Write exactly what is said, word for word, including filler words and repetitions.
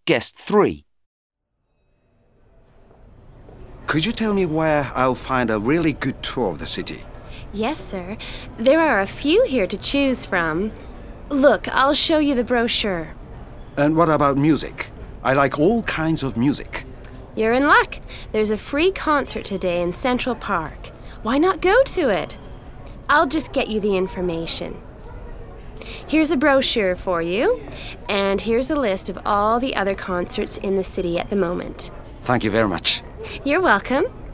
guest three. Could you tell me where I'll find a really good tour of the city? Yes, sir. There are a few here to choose from. Look, I'll show you the brochure. And what about music? I like all kinds of music. You're in luck. There's a free concert today in Central Park. Why not go to it? I'll just get you the information. Here's a brochure for you, and here's a list of all the other concerts in the city at the moment. Thank you very much. You're welcome.